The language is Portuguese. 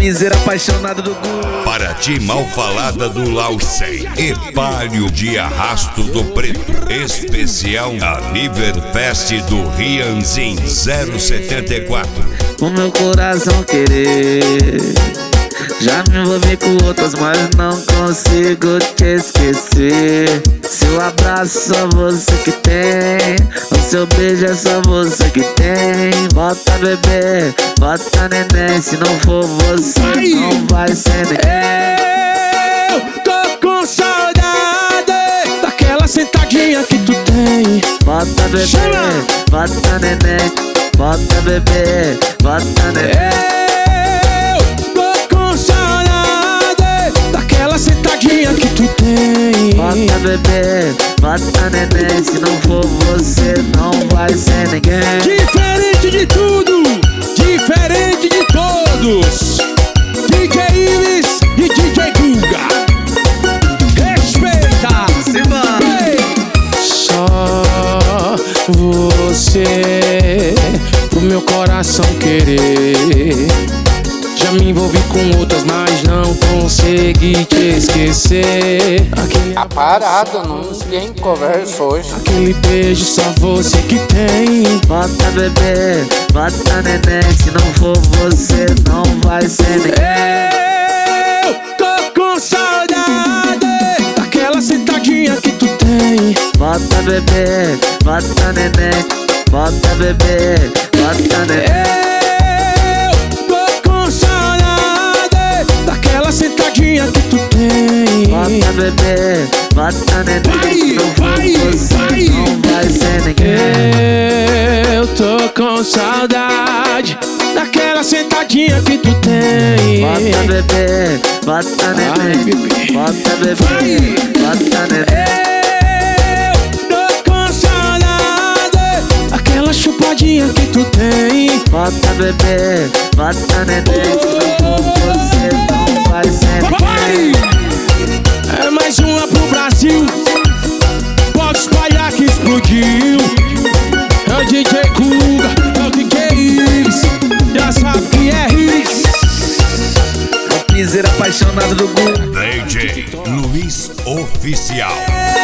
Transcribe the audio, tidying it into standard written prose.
Miseira apaixonado do Gu. Paraty mal falada do Laucem e Palio de Arrasto do Preto. Especial Aniverfest do Rianzin 074. O meu coração querer. Já me envolvi com outras, mas não consigo te esquecer. Seu abraço só você que tem, o seu beijo é só você que tem. Bota bebê, bota neném, se não for você não vai ser ninguém. Eu tô com saudade daquela sentadinha que tu tem. Bota bebê, bota neném, bota bebê, bota neném. Sentadinha que tu tem. Bota bebê, bota neném, se não for você não vai ser ninguém. Diferente de tudo, diferente de todos. DJ Ives e DJ Guga. Respeita. Só você pro meu coração querer. Já me envolvi com outras, mas não consegui te esquecer. Tá parado, ninguém conversa hoje. Aquele beijo só você que tem. Bota bebê, bota neném, se não for você não vai ser ninguém. Eu tô com saudade daquela sentadinha que tu tem. Bota bebê, bota neném, bota bebê, bota neném. Sentadinha que tu tem. Bota bebê, bota neném, não vai ser ninguém. Eu tô com saudade daquela sentadinha que tu tem. Bota bebê, bota neném, bota bebê, bota neném. Eu tô com saudade daquela chupadinha que tu tem. Bota bebê, bota neném, você não vai ser ninguém. É mais uma pro Brasil. Pode espalhar que explodiu. É o DJ Guga, é o DJ Ives. Já sabe que é Ives. Miseira apaixonado do Gu. DJ Luiz Oficial.